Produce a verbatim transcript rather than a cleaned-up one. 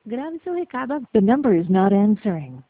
Grabe seu recado. The number is not answering.